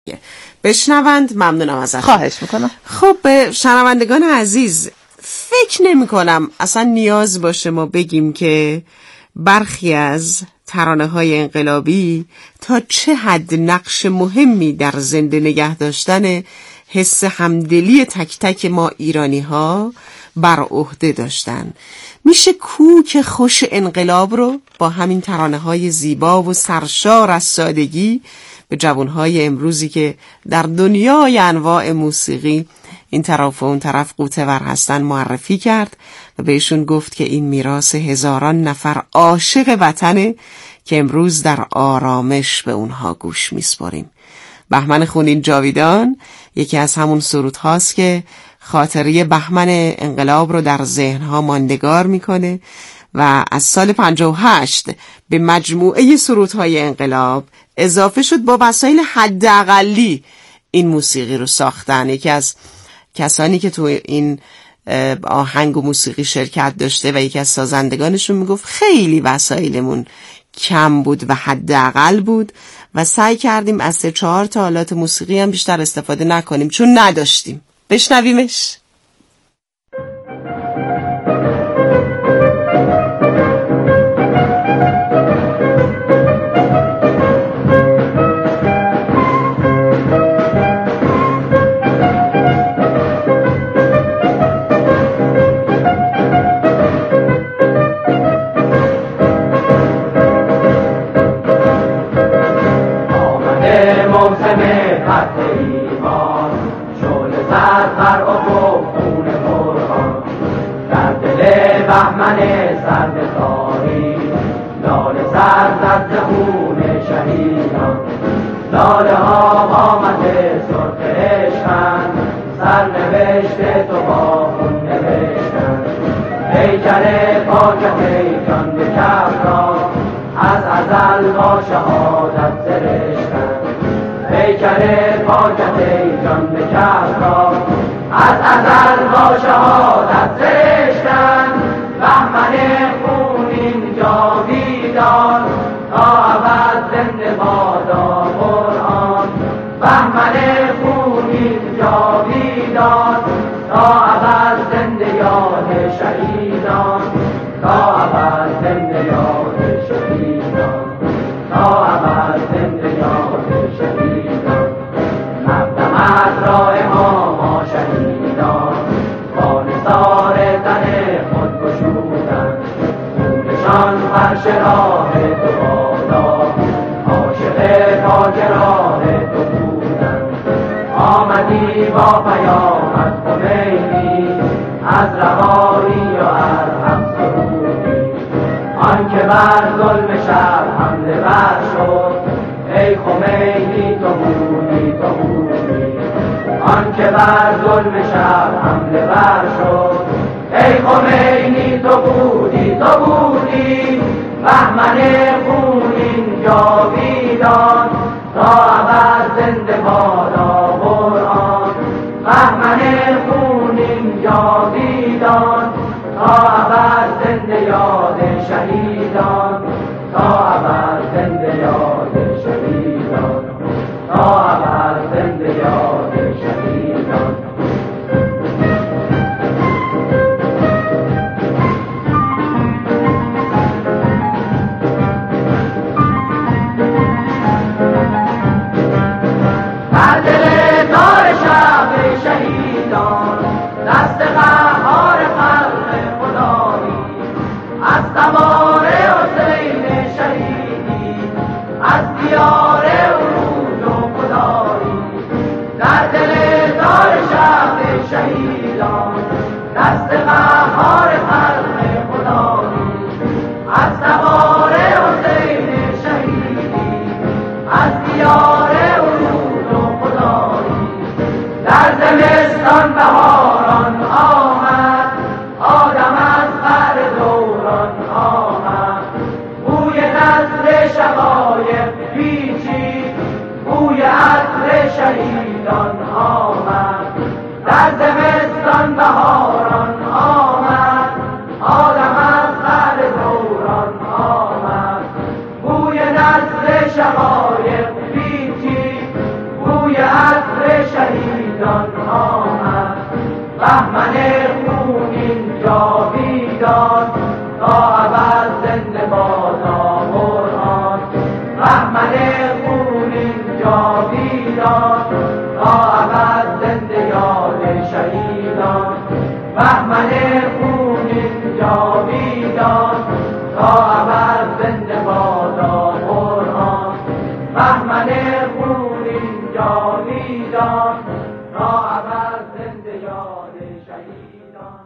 بشنوند. ممنونم ازت. خواهش میکنم. خب شنوندگان عزیز، فکر نمی کنم اصلا نیاز باشه ما بگیم که برخی از ترانه‌های انقلابی تا چه حد نقش مهمی در زنده نگه داشتن حس همدلی تک تک ما ایرانی‌ها بر عهده داشتن. میشه کوک خوش انقلاب رو با همین ترانه‌های زیبا و سرشار از سادگی به جوانهای امروزی که در دنیای انواع موسیقی این طرف و اون طرف قوطه‌ور هستن معرفی کرد و بهشون گفت که این میراث هزاران نفر عاشق وطنه که امروز در آرامش به اونها گوش میسپاریم. بهمن خونین جاویدان یکی از همون سرودهاست که خاطره بهمن انقلاب رو در ذهنها ماندگار میکنه و از سال 58 به مجموعه سرودهای انقلاب اضافه شد. با وسایل حداقلی این موسیقی رو ساختن. یکی از کسانی که تو این آهنگ و موسیقی شرکت داشته و یکی از سازندگانشون میگفت خیلی وسایلمون کم بود و حداقل بود و سعی کردیم از 3-4 تا آلات موسیقی هم بیشتر استفاده نکنیم چون نداشتیم. بشنویمش. لاله ها آمده سرخ عشقند، سرنوشت تو با خون نوشتند. پیکر پاکت ای جان به کف را، از ازل با شهادت سرشتند. پیکر پاکت ای جان به کف را، از ازل با شهادت سرشتند. بهمن خونین جاویدان، تا ابد زنده بادا قرآن. بهمن خونین جاویدان، تا ابد زنده یاد شهیدان. تا ابد زنده یاد شهیدان. تا ابد زنده یاد شهیدان. مقدم از راه ما شهیدان، با نثار تن خود گشودند. خونشان فرش راه تو بادا، عاشق پاک راه تو بودند. آمدی با پیامت خمینی، از رهایی و از حق سرودی. آن که بر ظلم شب حمله ور شد، ای خمینی تو بودی تو بودی. آن که بر ظلم شب حمله ور شد، ای خمینی تو بودی تو بودی. بهمن خونین جاویدان، تا ابد زنده بادا قرآن. بهمن خونین جاویدان، تا ابد زنده یاد شهیدان. تا ابد زنده یاد شهیدان. تا ابد زنده یاد شهیدان. دست قهار خلق خدایی، از تبار حسین شهیدی، از دیار عروج و خدایی. در دل دار شب شهیدان، دست قهار خلق خدایی، از تبار حسین شهیدی، از دیار عروج و خدایی. در زمستان بهاران آمد، آدم از بر دوران آمد. بوی نصر شقایق پیچید، بوی عطر شهیدان آمد. در زمستان بهاران آمد، آدم از بر دوران آمد. بوی نصر شقایق پیچید، بوی شهیدان آمد، بهمن خونین جاویدان، تا ابد زنده بادا قرآن. بهمن خونین جاویدان، تا ابد زنده یاد شهیدان. بهمن خونین جاویدان، تا ابد زنده بادا قرآن. بهمن خونین جاویدان، تا ابد زنده یاد شهیدان.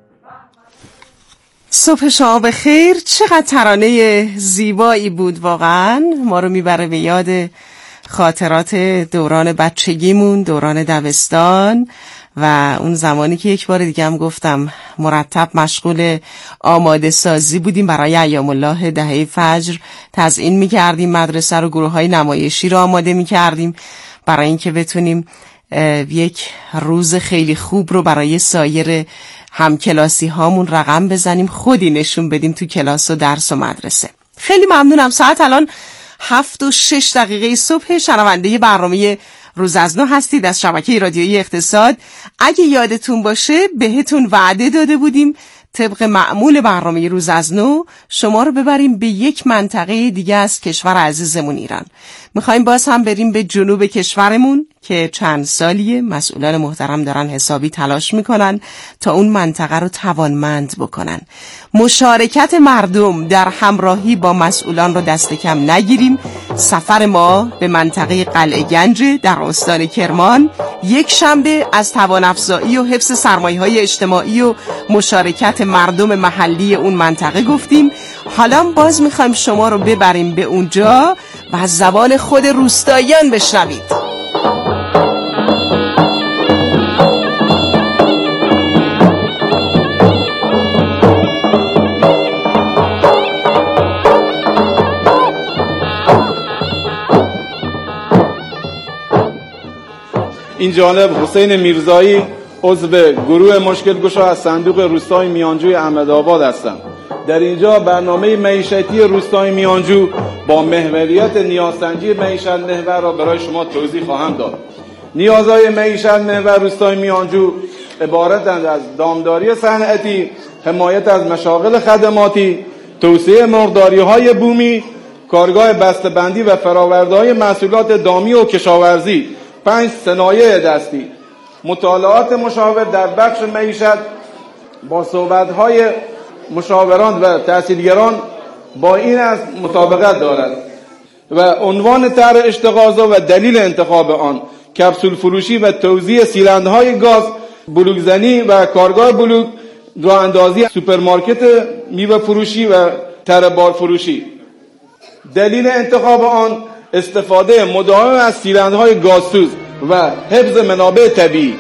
صبح شما بخیر. چقدر ترانه زیبایی بود، واقعا ما رو میبره به یاد خاطرات دوران بچگیمون، دوران دبستان و اون زمانی که یک بار دیگه هم گفتم مرتب مشغول آماده سازی بودیم برای ایام الله دهه فجر. تزیین میکردیم مدرسه رو، گروه های نمایشی رو آماده میکردیم برای اینکه بتونیم یک روز خیلی خوب رو برای سایر همکلاسی هامون رقم بزنیم، خودی نشون بدیم تو کلاس و درس و مدرسه. خیلی ممنونم. ساعت الان 7:06 صبح. شنونده برنامه روز از نو هستید از شبکه رادیویی اقتصاد. اگه یادتون باشه بهتون وعده داده بودیم طبق معمول برنامه روز از نو شما رو ببریم به یک منطقه دیگه از کشور عزیزمون ایران. میخوایم باز هم بریم به جنوب کشورمون که چند سالیه مسئولان محترم دارن حسابی تلاش میکنن تا اون منطقه رو توانمند بکنن. مشارکت مردم در همراهی با مسئولان رو دست کم نگیریم. سفر ما به منطقه قلعه گنج در استان کرمان یک شنبه از توان افزایی و حفظ سرمایه‌های اجتماعی و مشارکت مردم محلی اون منطقه گفتیم. حالا باز میخوایم شما رو ببریم به اونجا و از زبان خود روستاییان بشنوید. این جانب حسین میرزایی عضو گروه مشکل گشا از صندوق روستای میانجوی احمدآباد هستم. در اینجا برنامه معیشتی روستای میانجو با محوریت نیازسنجی معیشت محور را برای شما توضیح خواهم داد. نیازهای معیشت محور روستای میانجو عبارتند از دامداری صنعتی، حمایت از مشاغل خدماتی، توسعه مرغداری‌های بومی، کارگاه بسته‌بندی و فرآورده‌های محصولات دامی و کشاورزی، 5 صنایع دستی. مطالعات مشاور در بخش معیشت با صحبت‌های مشاوران و تحصیلگران با این از مطابقت دارد و عنوان طرح اشتغاضا و دلیل انتخاب آن، کپسول فروشی و توزیع سیلندهای گاز، بلوک‌زنی و کارگاه بلوک، راه اندازی سوپرمارکت میوه فروشی و تره بار فروشی. دلیل انتخاب آن استفاده مداوم از سیلندهای گازسوز و حفظ منابع طبیعی.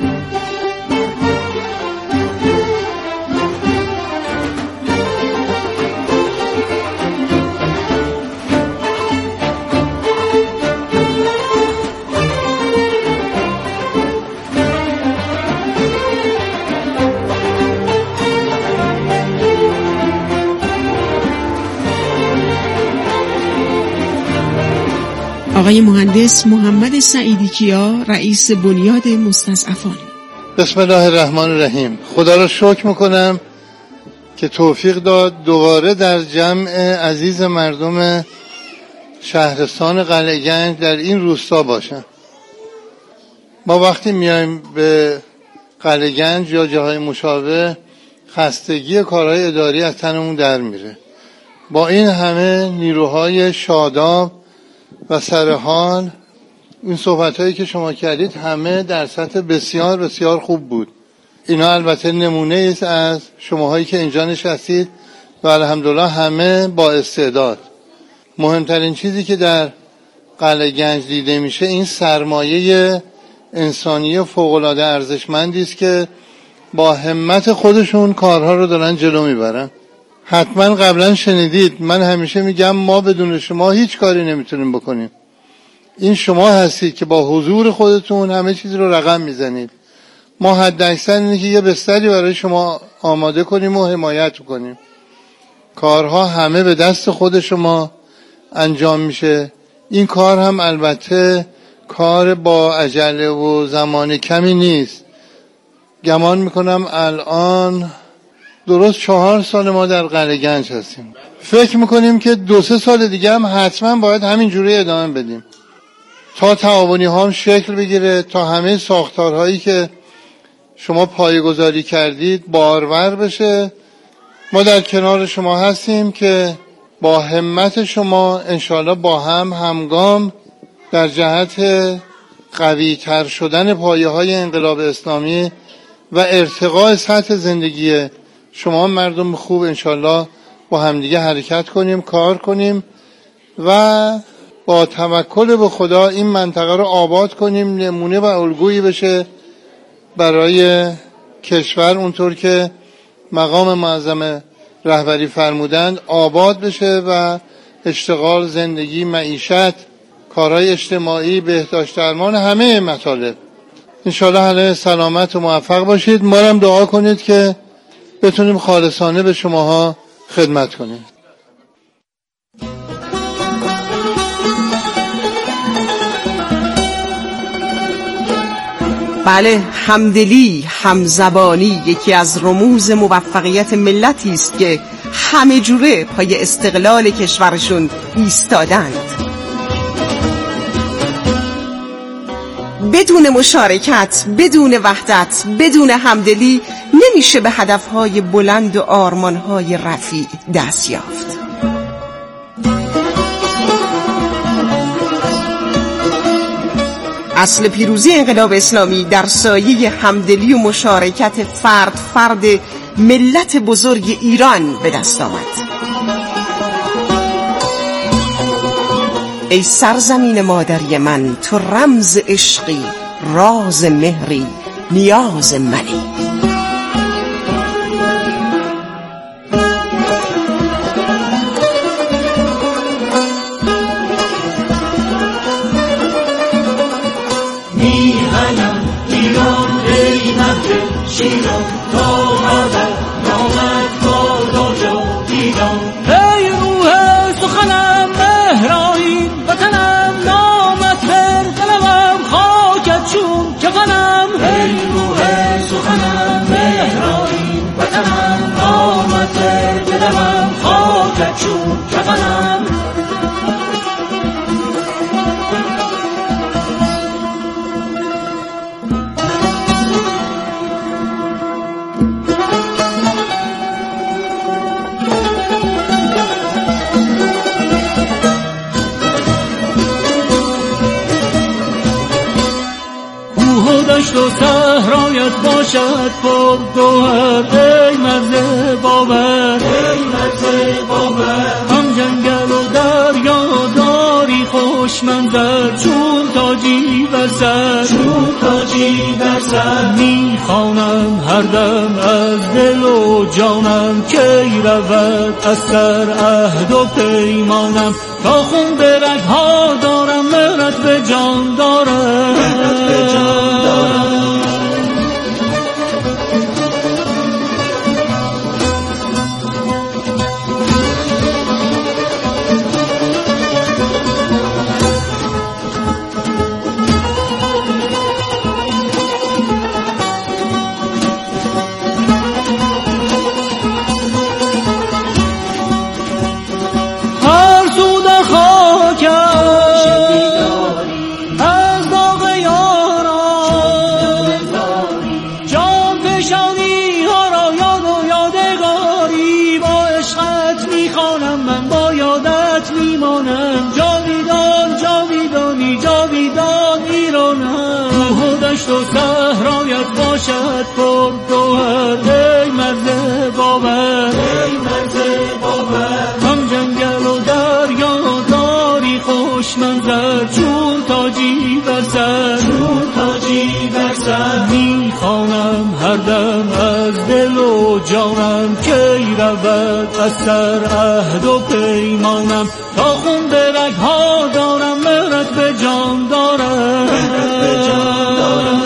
آقای مهندس محمد سعیدی کیا، رئیس بنیاد مستضعفان. بسم الله الرحمن الرحیم. خدا را شکر میکنم که توفیق داد دوباره در جمع عزیز مردم شهرستان قلعه گنج در این روستا باشم. ما وقتی میایم به قلعه گنج یا جاهای مشابه خستگی کارهای اداری از تنمون در میره. با این همه نیروهای شاداب و سرحال این صحبت‌هایی که شما کردید همه در سطح بسیار بسیار خوب بود. اینا البته نمونه است از شماهایی که اینجا نشستید و الحمدلله همه با استعداد. مهمترین چیزی که در قلعه گنج دیده میشه این سرمایه انسانی فوق‌العاده ارزشمندی است که با همت خودشون کارها رو دارن جلو میبرن. حتما قبلا شنیدید من همیشه میگم ما بدون شما هیچ کاری نمیتونیم بکنیم. این شما هستید که با حضور خودتون همه چیز رو رقم میزنید. ما حد اکثر اینه که یه بستری برای شما آماده کنیم و حمایت کنیم. کارها همه به دست خود شما انجام میشه. این کار هم البته کار با عجله و زمان کمی نیست. گمان میکنم الان درست 4 سال ما در قلعه گنج هستیم. فکر میکنیم که 2-3 سال دیگه هم حتما باید همین جوری ادامه بدیم تا تعاونی ها هم شکل بگیره، تا همه ساختارهایی که شما پایه‌گذاری کردید بارور بشه. ما در کنار شما هستیم که با همت شما انشاءالله با هم همگام در جهت قوی تر شدن پایه های انقلاب اسلامی و ارتقاء سطح زندگی شما مردم خوب انشاءالله با همدیگه حرکت کنیم، کار کنیم و با توکل به خدا این منطقه رو آباد کنیم، نمونه و الگویی بشه برای کشور، اونطور که مقام معظم رهبری فرمودند آباد بشه و اشتغال، زندگی، معیشت، کارهای اجتماعی، بهداشت درمان، همه مطالب. انشاءالله همه سلامت و موفق باشید. ما هم دعا کنید که بتونیم خالصانه به شماها خدمت کنیم. بله، همدلی، همزبانی یکی از رموز موفقیت ملتی است که همه جوره پای استقلال کشورشون ایستادند. بدون مشارکت، بدون وحدت، بدون همدلی نمیشه به هدفهای بلند و آرمانهای رفیع دست یافت. اصل پیروزی انقلاب اسلامی در سایه همدلی و مشارکت فرد ملت بزرگ ایران به دست آمد. ای سرزمین مادری من، تو رمز عشقی، راز مهری، نیاز منی. شیران تا مادر نامت بادا جاویدان. ای روح سخنم مهرایی، وطنم نامت بر، دلم خاکت چون کفنم. ای روح سخنم مهرایی، وطنم نامت بر، دلم خاکت چون کفنم. دشت و صحرایت باشد پر گوهر، ای مرز باور، ای مرز باور. هم جنگل و دریا داری خوش منظر، چون تاجی بر سر، چون تاجی بر سر. میخوانم هر دم از دل و جانم، کی رود از سر عهد و پیمانم. تا خون به رگ‌ها دارم، مهرت به جان دارم، مهرت به جان دارم. و صحرایت باشد پر گوهر، ای مرز باور، ای مرز باور. هم جنگل و دریا داری خوش منظر، چون تاجی بر سر، چون تاجی بر سر. میخوانم هر دم از دل و جانم، کی رود از سر عهد و پیمانم. تا خون به رگ‌ها دارم، مهرت به جان دارم، مهرت به جان دارم.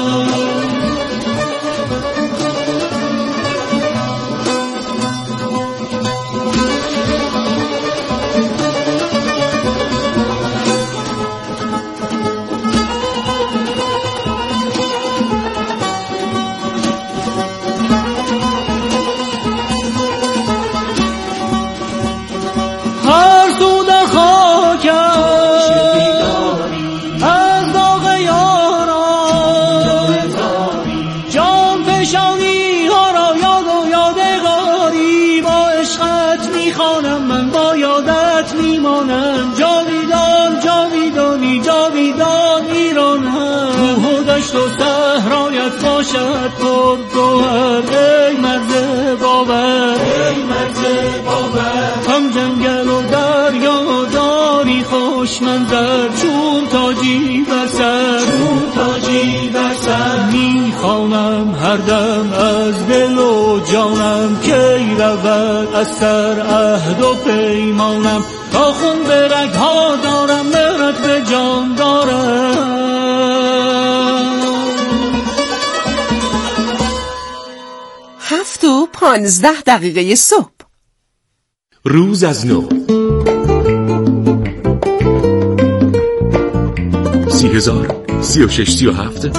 دشت و صحرایت باشد پر گوهر ای مرد باور هم جنگل و دریا داری خوش منظر چون تاجی بر سر میخوانم هر دم از دل و جانم کی رود از سر عهد و پیمانم تا خون به رگ‌ها دارم مهرت به جان دارم. 7:15 صبح. روز از نو 30,000 36 37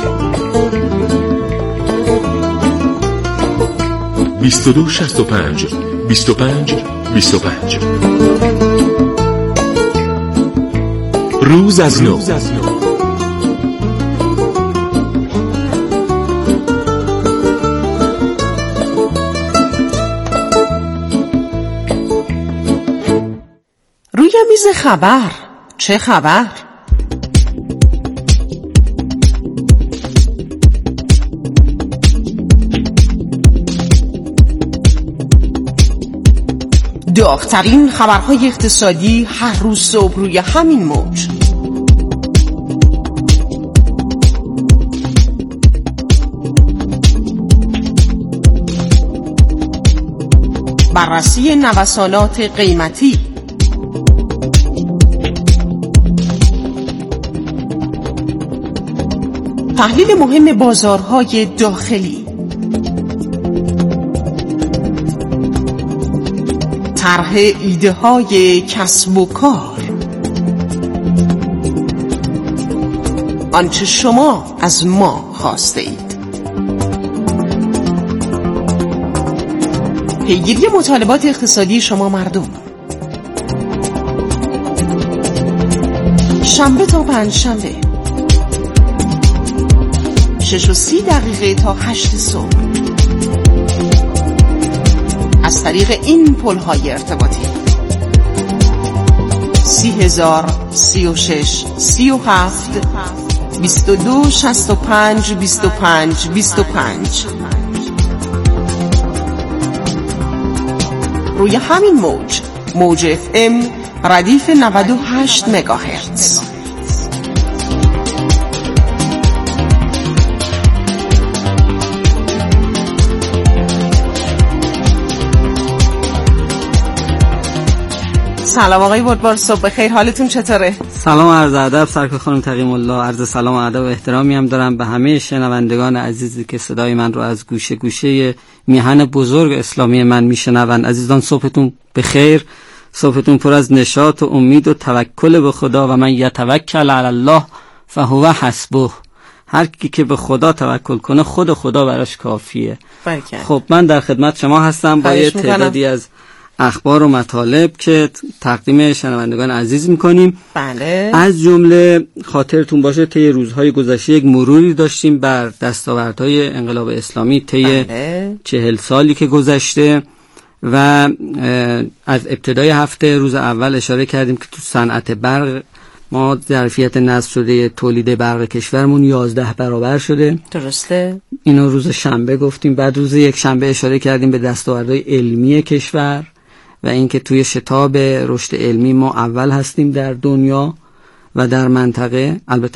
22 65 25 25. روز از نو. روی میز خبر چه خبر؟ داغ‌ترین خبرهای اقتصادی هر روز صبح روی همین موج. بررسی نوسانات قیمتی، تحلیل مهم بازارهای داخلی، طرح ایده های کسب و کار، آنچه شما از ما خواسته اید. پیگیری مطالبات اقتصادی شما مردم. شنبه تا پنجشنبه 6:30 تا 8 صبح از طریق این پل‌های ارتباطی 30,000 36 37 22 65 25 25. روی همین موج FM ردیف 98 مگاهرتز. سلام آقای بردبار، صبح بخیر، حالتون چطوره؟ سلام و عرض ادب سرکار خانم تقیم الله. عرض سلام و ادب و احترامی هم دارم به همه شنوندگان عزیزی که صدای من رو از گوشه گوشه میهن بزرگ اسلامی من میشنوند. عزیزان صبحتون بخیر، صبحتون پر از نشاط و امید و توکل به خدا و من یتوکل علی الله فهو حسبه. هر کی که به خدا توکل کنه خود خدا براش کافیه. خب من در خدمت شما هستم با یه تعدادی از اخبار و مطالب که تقدیم شنوندگان عزیز میکنیم. بله. از جمله خاطرتون باشه طی روزهای گذشته یک مروری داشتیم بر دستاوردهای انقلاب اسلامی طی 40 سالی که گذشته و از ابتدای هفته روز اول اشاره کردیم که تو صنعت برق ما ظرفیت نصب شده تولید برق کشورمون 11 برابر شده. درسته. اینو روز شنبه گفتیم. بعد روز یک شنبه اشاره کردیم به دستاوردهای علمی کشور و اینکه توی شتاب رشد علمی ما اول هستیم در دنیا و در منطقه، البته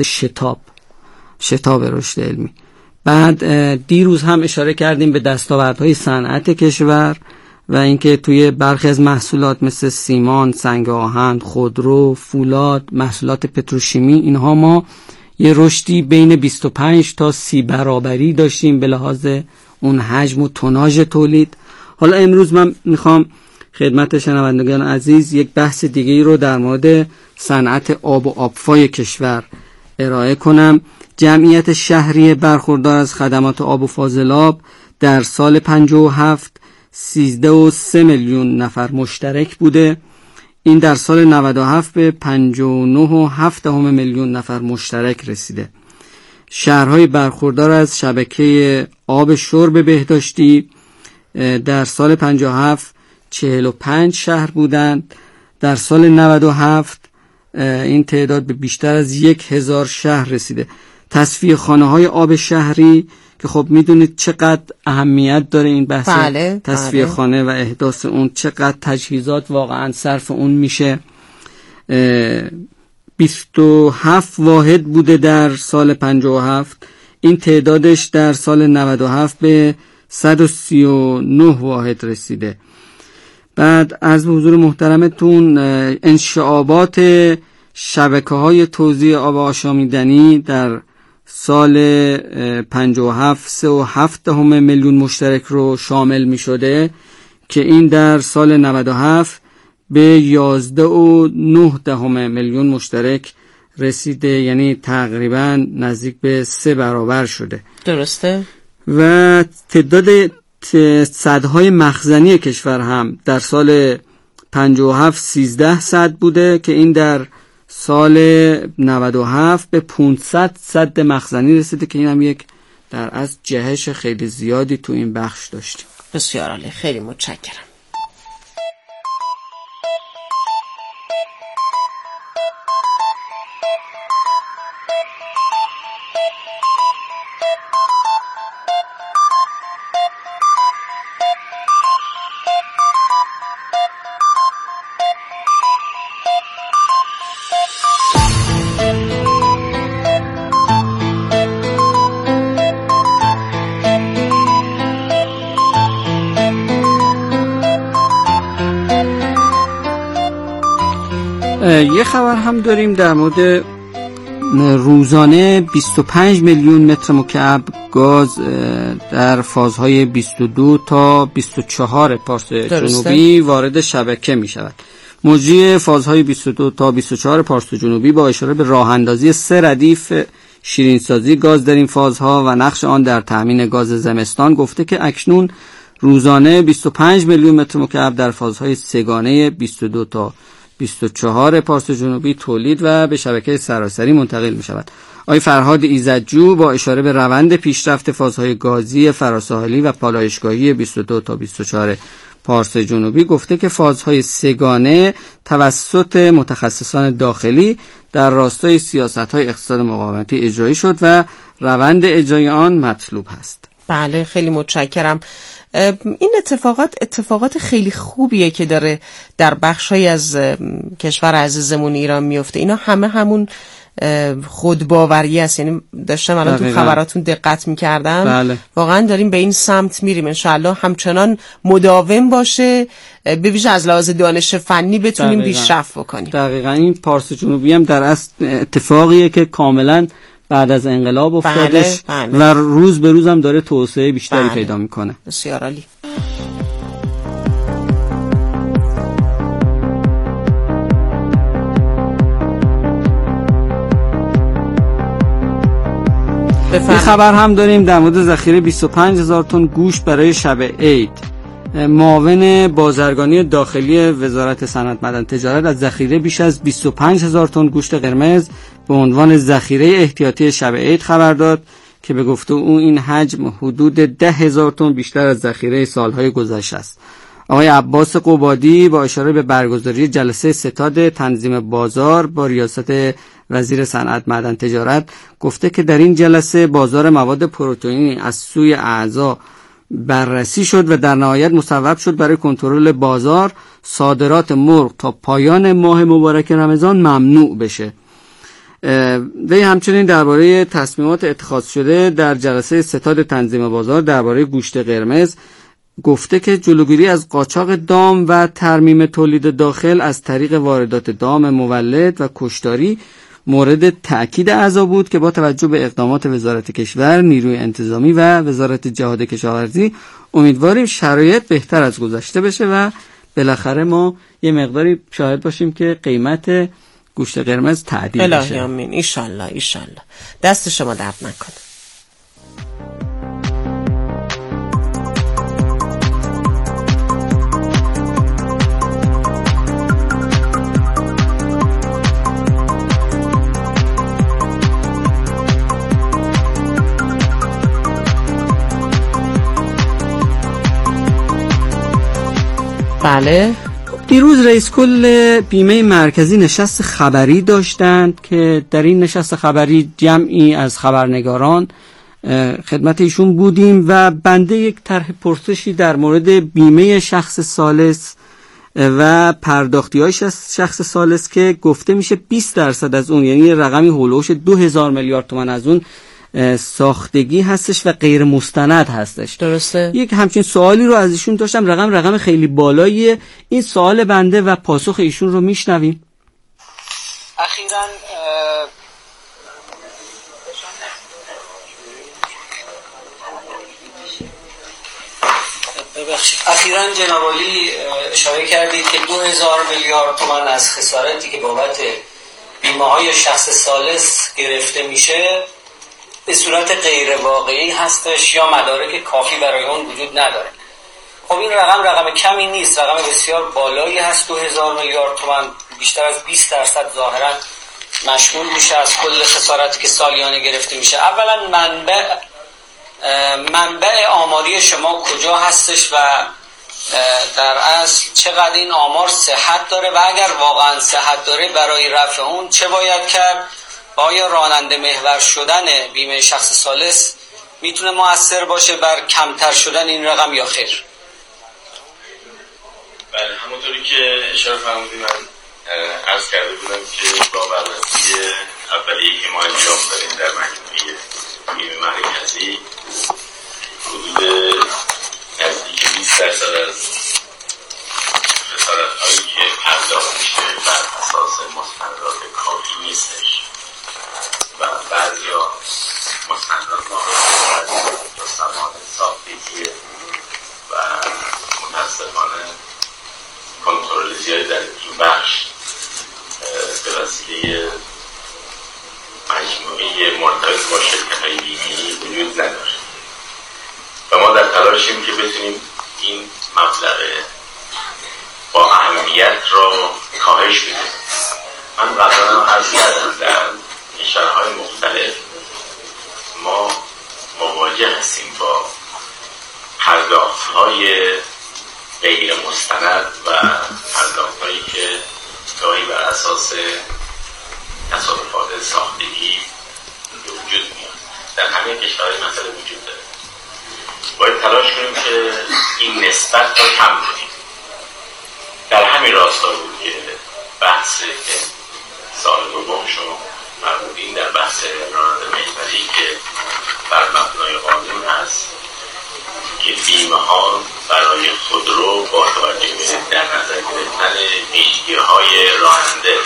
شتاب رشد علمی. بعد دیروز هم اشاره کردیم به دستاوردهای صنعت کشور و اینکه توی برخی از محصولات مثل سیمان، سنگ آهن، خودرو، فولاد، محصولات پتروشیمی، اینها ما یه رشدی بین 25 تا 30 برابری داشتیم به لحاظ اون حجم و توناژ تولید. حالا امروز من میخوام خدمت شنوندگان عزیز یک بحث دیگه‌ای رو در مورد صنعت آب و آبفای کشور ارائه کنم. جمعیت شهری برخوردار از خدمات آب و فاضلاب در سال 57 13.3 میلیون نفر مشترک بوده. این در سال 97 به 59.7 میلیون نفر مشترک رسیده. شهرهای برخوردار از شبکه آب شرب بهداشتی در سال 57 45 شهر بودند. در سال 97 این تعداد به بیشتر از 1,000 شهر رسیده. تصفیه خانه‌های آب شهری که خب میدونید چقدر اهمیت داره این بحث تصفیه خانه و احداث اون، چقدر تجهیزات واقعا صرف اون میشه. 27 واحد بوده در سال 57، این تعدادش در سال 97 به 139 واحد رسیده. بعد از حضور محترمتون انشعابات شبکه‌های توزیع آب آشامیدنی در سال 57 3.7 میلیون مشترک رو شامل می شده که این در سال 97 به 11.9 میلیون مشترک رسیده، یعنی تقریبا نزدیک به 3 برابر شده. درسته؟ و تعداد سدهای مخزنی کشور هم در سال 57 13 سد بوده که این در سال 97 به 500 سد مخزنی رسیده که این هم یک در از جهش خیلی زیادی تو این بخش داشتیم. بسیار عالی، خیلی متشکرم. یه خبر هم داریم در مورد روزانه 25 میلیون متر مکعب گاز در فازهای 22 تا 24 پارس جنوبی وارد شبکه می شود. مجری فازهای 22 تا 24 پارس جنوبی با اشاره به راه اندازی 3 ردیف شیرینسازی گاز در این فازها و نقش آن در تامین گاز زمستان گفته که اکنون روزانه 25 میلیون متر مکعب در فازهای سگانه 22 تا 24 پارس جنوبی تولید و به شبکه سراسری منتقل می شود. آقای فرهاد ایزدجو با اشاره به روند پیشرفت فازهای گازی فراساحلی و پالایشگاهی 22 تا 24 پارس جنوبی گفته که فازهای سگانه توسط متخصصان داخلی در راستای سیاست‌های اقتصاد مقاومتی اجرایی شد و روند اجرای آن مطلوب است. بله، خیلی متشکرم. این اتفاقات خیلی خوبیه که داره در بخشای از کشور عزیزمون ایران میفته. اینا همون خودباوری است. یعنی داشتم الان تو خبراتون دقت میکردم. بله. واقعا داریم به این سمت میریم. انشاءالله همچنان مداوم باشه، به ویژه از لحاظ دانش فنی بتونیم پیشرفت بکنیم. دقیقاً این پارس جنوبی هم در اصل اتفاقیه که کاملا بعد از انقلاب افتادش. بله. و روز به روز هم داره توسعه بیشتری پیدا میکنه. بسیار عالی. یه خبر هم داریم در مورد ذخیره 25,000 تن گوشت برای شب عید. معاون بازرگانی داخلی وزارت صنعت معدن تجارت از ذخیره بیش از 25,000 تن گوشت قرمز به عنوان ذخیره احتیاطی شب عید خبر داد که به گفته او این حجم حدود 10,000 تن بیشتر از ذخیره سالهای گذشته است. آقای عباس قبادی با اشاره به برگزاری جلسه ستاد تنظیم بازار با ریاست وزیر صنعت معدن تجارت گفته که در این جلسه بازار مواد پروتئینی از سوی اعضا بررسی شد و در نهایت مصوب شد برای کنترل بازار صادرات مرغ تا پایان ماه مبارک رمضان ممنوع بشه. وی همچنین درباره تصمیمات اتخاذ شده در جلسه ستاد تنظیم بازار درباره گوشت قرمز گفته که جلوگیری از قاچاق دام و ترمیم تولید داخل از طریق واردات دام مولد و کشتاری مورد تأکید اعضا بود که با توجه به اقدامات وزارت کشور، نیروی انتظامی و وزارت جهاد کشاورزی امیدواریم شرایط بهتر از گذشته بشه و بالاخره ما یه مقداری شاهد باشیم که قیمت گوشت قرمز تعدیل بشه. الهی آمین. ایشالله. دست شما درد نکنه. بله. دیروز رئیس کل بیمه مرکزی نشست خبری داشتند که در این نشست خبری جمعی از خبرنگاران خدمت ایشون بودیم و بنده یک طرح پرسشی در مورد بیمه شخص ثالث و پرداختی‌های شخص ثالث که گفته میشه 20% از اون، یعنی رقمی هولوش 2000 میلیارد تومان از اون ساختگی هستش و غیر مستند هستش. درسته. یک همچین سوالی رو از ایشون داشتم. رقم خیلی بالاییه. این سوال بنده و پاسخ ایشون رو میشنویم. اخیراً جناب عالی اشاره کردید که 2000 میلیارد تومان از خسارتی که بابت بیمه‌های شخص ثالث گرفته میشه به صورت غیر واقعی هستش یا مدارک کافی برای اون وجود نداره. خب این رقم کمی نیست، رقم بسیار بالایی هست. 2000 میلیارد تومان بیشتر از 20% ظاهراً مشمول میشه از کل خسارتی که سالیانه گرفته میشه. اولا منبع آماری شما کجا هستش و در اصل چقدر این آمار صحت داره و اگر واقعا صحت داره برای رفع اون چه باید کرد؟ آیا راننده محور شدن بیمه شخص ثالث میتونه مؤثر باشه بر کمتر شدن این رقم یا خیر؟ بله، همونطوری که اشاره فرمودید من عرض کرده بودم که با بررسی اولیه‌ای که ما انجام دادیم در مجموعه بیمه مرکزی حدود نزدیک 20% از خسارت‌هایی که پرداخت میشه بر اساس مستندات کافی نیستش و بعضیا مستندات ناقص رسومان ساختگیه و متاسفانه کنترل زیادی در این بخش به وسیله مجموعه مرتبط با شرکت‌های بیمه‌ای وجود نداره و ما در تلاشیم که بتونیم این مبلغ با اهمیت را کاهش بدیم. من قبلا هم عرض کردم در کشورهای مختلف ما مواجه هستیم با پرداخت‌های غیر مستند و پرداخت‌هایی که گاهی بر اساس تصادفات ساختگی به وجود میاد. در همه کشورهای مسئله وجود داره. باید تلاش کنیم که این نسبت را کم کنیم. در همین راستا بود که بحث سال دوم شما فرمودین در بحث راننده محوری که بر مبنای قانون هست که بیمه ها برای خودرو با توجه به در نظر گرفتن ویژگی‌های راننده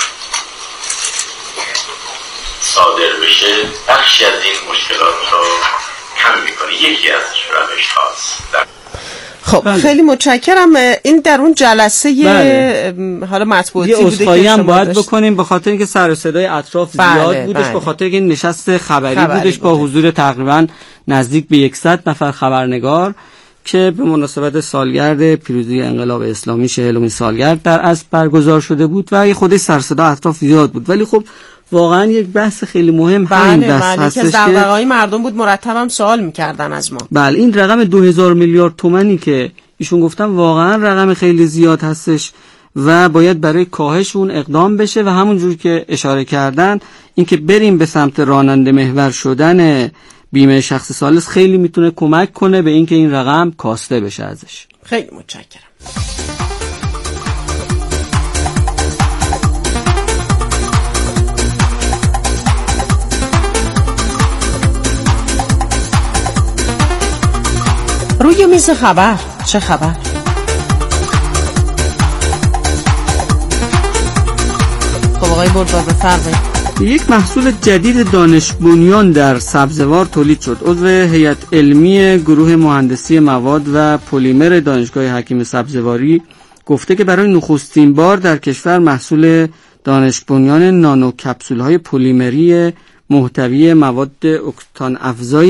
صادر بشه بخشی از این مشکلات را کم میکنه. یکی از روش هاست. خب خیلی متشکرم. این در اون جلسه حالا مطبوعاتی بوده که عذرخواهی هم باید بکنیم به خاطر اینکه سر و صدای اطراف زیاد بودش. به خاطر اینکه نشست خبری بودش با حضور تقریبا نزدیک به 100 نفر خبرنگار که به مناسبت سالگرد پیروزی انقلاب اسلامی 40مین سالگرد در اصل برگزار شده بود و خود سر و صدا اطراف زیاد بود، ولی خب واقعا یک بحث خیلی مهم همین بحث هستش که دغدغه‌های مردم بود، مرتب هم سوال می‌کردن از ما. بله، این رقم 2000 میلیارد تومانی که ایشون گفتن واقعا رقم خیلی زیاد هستش و باید برای کاهش اون اقدام بشه و همونجور که اشاره کردن اینکه بریم به سمت راننده محور شدن بیمه شخص ثالث خیلی میتونه کمک کنه به اینکه این رقم کاسته بشه ازش. خیلی متشکرم. روی میز خبر چه خبر؟ خب آقای بردبار بفرمایید. یک محصول جدید دانش بنیان در سبزوار تولید شد. عضو هیئت علمی گروه مهندسی مواد و پلیمر دانشگاه حکیم سبزواری گفته که برای نخستین بار در کشور محصول دانش بنیان نانو کپسول‌های پلیمری محتوی مواد اکتان افزای